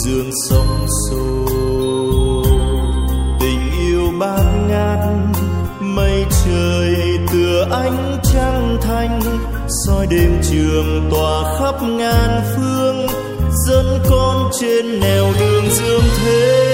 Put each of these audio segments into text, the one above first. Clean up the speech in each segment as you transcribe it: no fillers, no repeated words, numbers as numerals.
dương sóng xô. Tình yêu bát ngát mây trời tựa ánh trăng thanh, soi đêm trường tỏa khắp ngàn phương, dẫn con trên nẻo đường dương thế.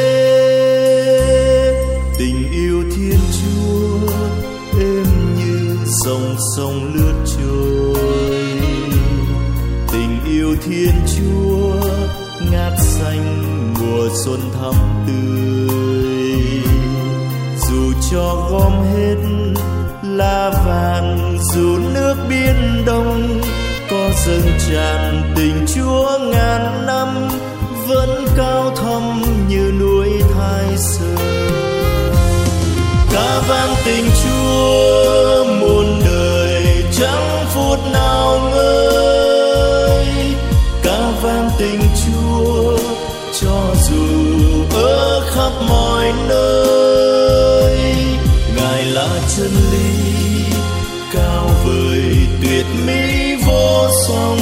Tình yêu Thiên Chúa êm như dòng sông lướt trôi, tình yêu Thiên Chúa ngát xanh mùa xuân thắm tươi. Dù cho gom hết lá vàng, dù nước biển đông có dâng tràn, tình Chúa ngàn năm vẫn cao thâm như núi Thái Sơn. Ca vang tình Chúa muôn đời chẳng phút nào ngơi, ca vang tình Chúa cho dù ở khắp mọi nơi. Ngài là chân lý cao vời tuyệt mỹ vô song,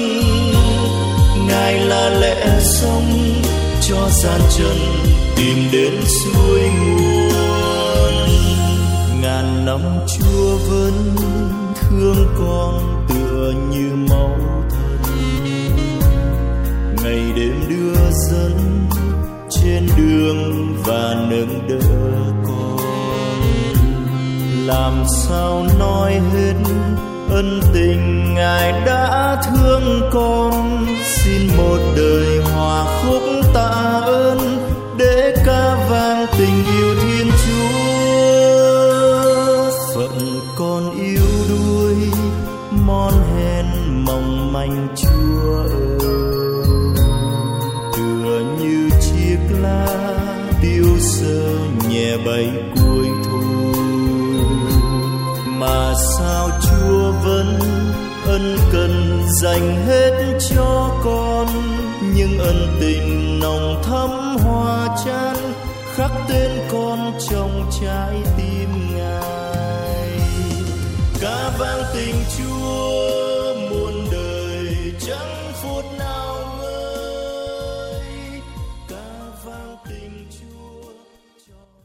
Ngài là lẽ sống cho gian trần tìm đến suối nguồn. Ngàn năm Chúa vẫn thương con tựa như máu thân, ngày đêm đưa dẫn trên đường và nâng đỡ con. Làm sao nói hết ân tình Ngài đã thương con, xin một đời hòa khúc tạ ơn để ca vang tình yêu Thiên Chúa. Phận con yếu đuối mon hèn mong manh Chúa ơi, tựa như chiếc lá tiêu sơ nhẹ bay cuối thu. Mà sao Chúa vẫn ân cần dành hết cho con, nhưng ân tình nồng thắm hòa chan khắc tên con trong trái tim Ngài. Ca vang tình Chúa muôn đời chẳng phút nào